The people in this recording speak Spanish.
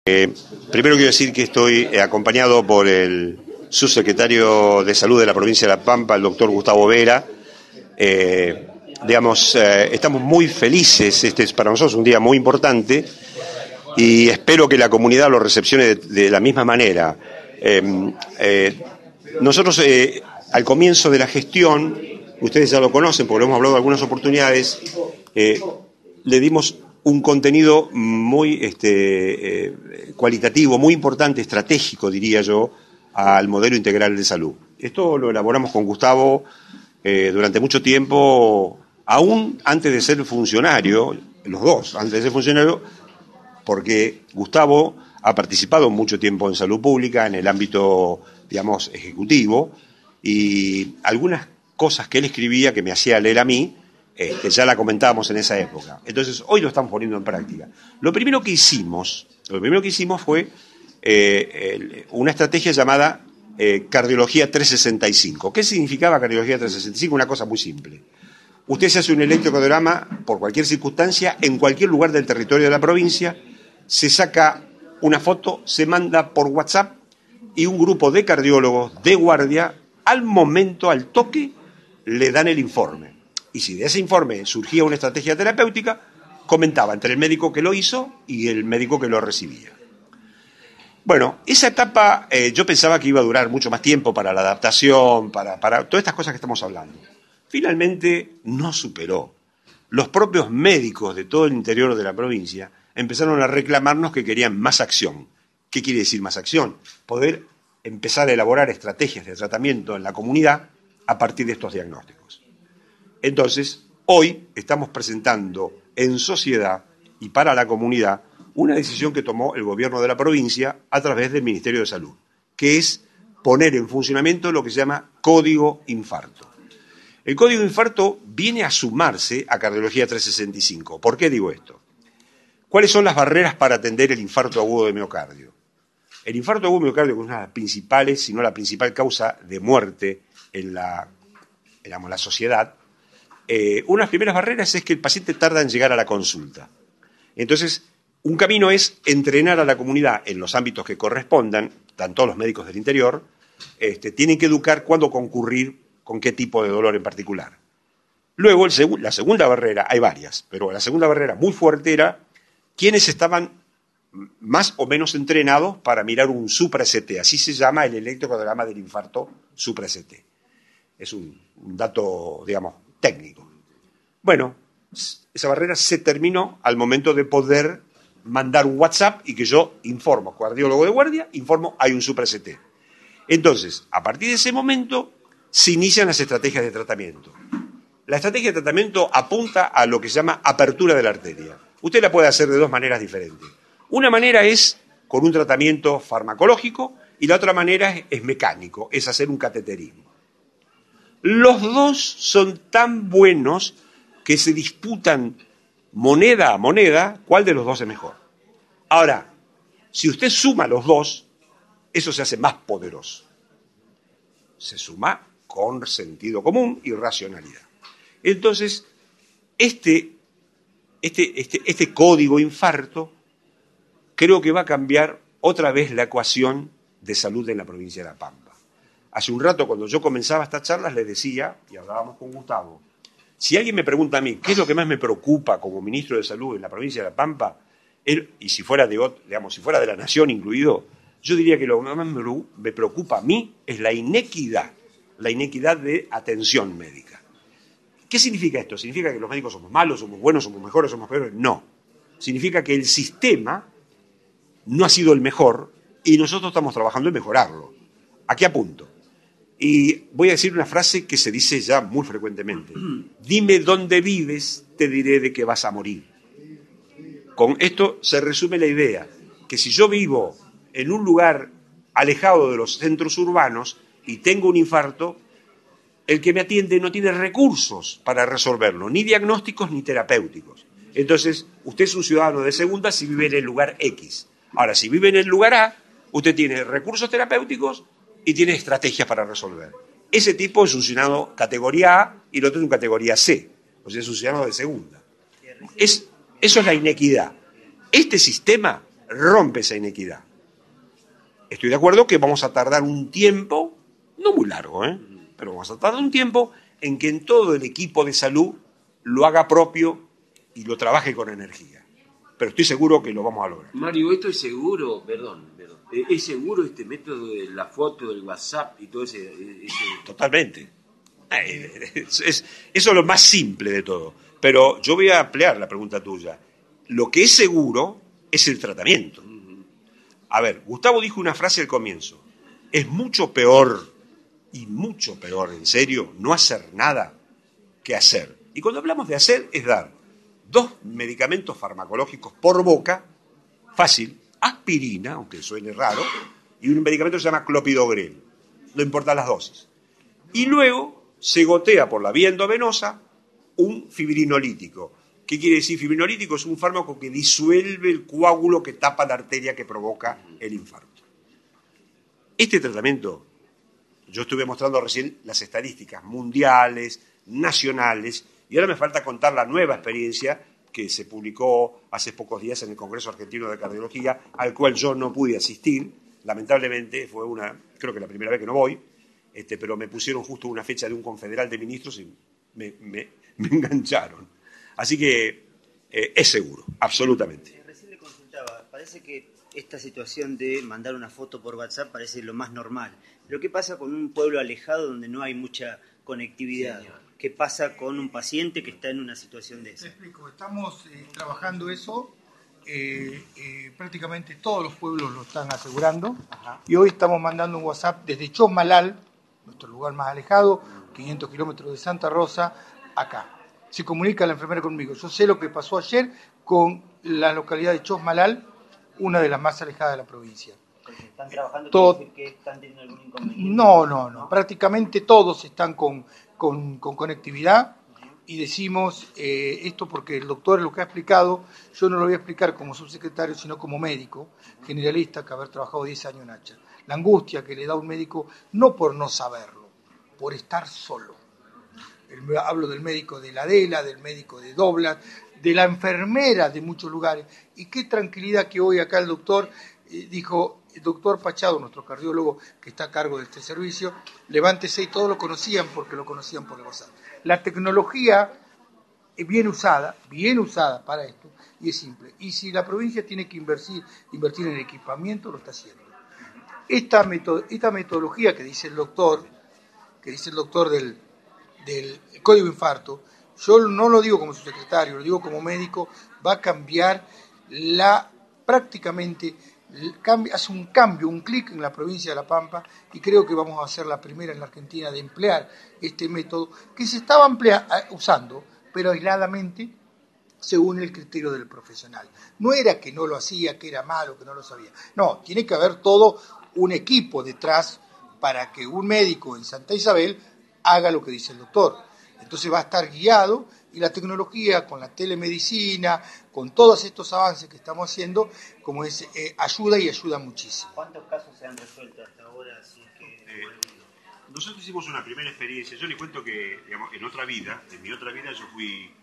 Primero quiero decir que estoy acompañado por el subsecretario de Salud de la provincia de La Pampa, el doctor Gustavo Vera. Estamos muy felices, este es para nosotros un día muy importante y espero que la comunidad lo recepcione de la misma manera. Nosotros al comienzo de la gestión, ustedes ya lo conocen porque lo hemos hablado en algunas oportunidades, le dimos un contenido muy cualitativo, muy importante, estratégico, diría yo, al modelo integral de salud. Esto lo elaboramos con Gustavo durante mucho tiempo, aún antes de ser funcionario, los dos, antes de ser funcionario, porque Gustavo ha participado mucho tiempo en salud pública, en el ámbito, digamos, ejecutivo, y algunas cosas que él escribía que me hacía leer a mí, ya la comentábamos en esa época. Entonces, hoy lo estamos poniendo en práctica. Lo primero que hicimos fue una estrategia llamada Cardiología 365. ¿Qué significaba Cardiología 365? Una cosa muy simple. Usted se hace un electrocardiograma por cualquier circunstancia, en cualquier lugar del territorio de la provincia, se saca una foto, se manda por WhatsApp y un grupo de cardiólogos de guardia, al momento, al toque, le dan el informe. Y si de ese informe surgía una estrategia terapéutica, comentaba entre el médico que lo hizo y el médico que lo recibía. Bueno, esa etapa yo pensaba que iba a durar mucho más tiempo para la adaptación, para todas estas cosas que estamos hablando. Finalmente no superó. Los propios médicos de todo el interior de la provincia empezaron a reclamarnos que querían más acción. ¿Qué quiere decir más acción? Poder empezar a elaborar estrategias de tratamiento en la comunidad a partir de estos diagnósticos. Entonces, hoy estamos presentando en sociedad y para la comunidad una decisión que tomó el gobierno de la provincia a través del Ministerio de Salud, que es poner en funcionamiento lo que se llama Código Infarto. El Código Infarto viene a sumarse a Cardiología 365. ¿Por qué digo esto? ¿Cuáles son las barreras para atender el infarto agudo de miocardio? El infarto agudo de miocardio, que es una de las principales, si no la principal causa de muerte en la sociedad, una de las primeras barreras es que el paciente tarda en llegar a la consulta. Entonces, un camino es entrenar a la comunidad en los ámbitos que correspondan, tanto los médicos del interior, tienen que educar cuándo concurrir, con qué tipo de dolor en particular. Luego, la segunda barrera, hay varias, pero la segunda barrera muy fuerte era quienes estaban más o menos entrenados para mirar un supra-ST, así se llama el electrocardiograma del infarto supra-ST. Es un dato, digamos, técnico. Bueno, esa barrera se terminó al momento de poder mandar un WhatsApp y que yo informo, cardiólogo de guardia, informo, hay un supra-ST. Entonces, a partir de ese momento, se inician las estrategias de tratamiento. La estrategia de tratamiento apunta a lo que se llama apertura de la arteria. Usted la puede hacer de dos maneras diferentes. Una manera es con un tratamiento farmacológico y la otra manera es mecánico, es hacer un cateterismo. Los dos son tan buenos que se disputan moneda a moneda cuál de los dos es mejor. Ahora, si usted suma los dos, eso se hace más poderoso. Se suma con sentido común y racionalidad. Entonces, este código infarto creo que va a cambiar otra vez la ecuación de salud en la provincia de La Pampa. Hace un rato, cuando yo comenzaba estas charlas, les decía, y hablábamos con Gustavo, si alguien me pregunta a mí qué es lo que más me preocupa como ministro de Salud en la provincia de La Pampa, y si fuera si fuera de la Nación incluido, yo diría que lo que más me preocupa a mí es la inequidad de atención médica. ¿Qué significa esto? ¿Significa que los médicos somos malos, somos buenos, somos mejores, somos peores? No. Significa que el sistema no ha sido el mejor y nosotros estamos trabajando en mejorarlo. ¿A qué apunto? Y voy a decir una frase que se dice ya muy frecuentemente. Dime dónde vives, te diré de qué vas a morir. Con esto se resume la idea, que si yo vivo en un lugar alejado de los centros urbanos y tengo un infarto, el que me atiende no tiene recursos para resolverlo, ni diagnósticos ni terapéuticos. Entonces, usted es un ciudadano de segunda si vive en el lugar X. Ahora, si vive en el lugar A, usted tiene recursos terapéuticos y tiene estrategias para resolver. Ese tipo es un ciudadano categoría A y el otro es un categoría C. O sea, es un ciudadano de segunda. Eso es la inequidad. Este sistema rompe esa inequidad. Estoy de acuerdo que vamos a tardar un tiempo, no muy largo, pero vamos a tardar un tiempo en que en todo el equipo de salud lo haga propio y lo trabaje con energía. Pero estoy seguro que lo vamos a lograr. Mario, ¿esto es seguro? Perdón. ¿Es seguro este método de la foto, del WhatsApp y todo ese... Totalmente. Eso es lo más simple de todo. Pero yo voy a ampliar la pregunta tuya. Lo que es seguro es el tratamiento. A ver, Gustavo dijo una frase al comienzo. Es mucho peor, y mucho peor, en serio, no hacer nada que hacer. Y cuando hablamos de hacer, es dar 2 medicamentos farmacológicos por boca, fácil, aspirina, aunque suene raro, y un medicamento que se llama clopidogrel. No importan las dosis. Y luego se gotea por la vía endovenosa un fibrinolítico. ¿Qué quiere decir fibrinolítico? Es un fármaco que disuelve el coágulo que tapa la arteria que provoca el infarto. Este tratamiento, yo estuve mostrando recién las estadísticas mundiales, nacionales, y ahora me falta contar la nueva experiencia que se publicó hace pocos días en el Congreso Argentino de Cardiología, al cual yo no pude asistir. Lamentablemente fue creo que la primera vez que no voy, pero me pusieron justo una fecha de un confederal de ministros y me engancharon. Así que es seguro, absolutamente. Recién le consultaba, parece que esta situación de mandar una foto por WhatsApp parece lo más normal. Pero ¿qué pasa con un pueblo alejado donde no hay mucha conectividad? ¿Qué pasa con un paciente que está en una situación de esa? Te explico, estamos trabajando eso, prácticamente todos los pueblos lo están asegurando. Ajá. Y hoy estamos mandando un WhatsApp desde Chosmalal, nuestro lugar más alejado, 500 kilómetros de Santa Rosa, acá. Se comunica la enfermera conmigo. Yo sé lo que pasó ayer con la localidad de Chosmalal, una de las más alejadas de la provincia. ¿Están trabajando? ¿Quiere decir que están teniendo algún inconveniente? No. Prácticamente todos están con conectividad. Y decimos esto porque el doctor lo que ha explicado, yo no lo voy a explicar como subsecretario, sino como médico generalista que haber trabajado 10 años en Hacha. La angustia que le da un médico, no por no saberlo, por estar solo. Hablo del médico de la Adela, del médico de Doblas, de la enfermera de muchos lugares. Y qué tranquilidad que hoy acá el doctor dijo, el doctor Pachado, nuestro cardiólogo que está a cargo de este servicio, levántese, y todos lo conocían porque lo conocían por el WhatsApp. La tecnología es bien usada para esto, y es simple. Y si la provincia tiene que invertir en equipamiento, lo está haciendo. Esta metodología que dice el doctor del código infarto, yo no lo digo como subsecretario, lo digo como médico, va a cambiar prácticamente hace un cambio, un clic en la provincia de La Pampa, y creo que vamos a ser la primera en la Argentina de emplear este método que se estaba usando, pero aisladamente según el criterio del profesional. No era que no lo hacía, que era malo, que no lo sabía. No, tiene que haber todo un equipo detrás para que un médico en Santa Isabel haga lo que dice el doctor. Entonces va a estar guiado, y la tecnología con la telemedicina, con todos estos avances que estamos haciendo, como es, ayuda muchísimo. ¿Cuántos casos se han resuelto hasta ahora? Así que... Nosotros hicimos una primera experiencia. Yo les cuento que, digamos, en mi otra vida yo fui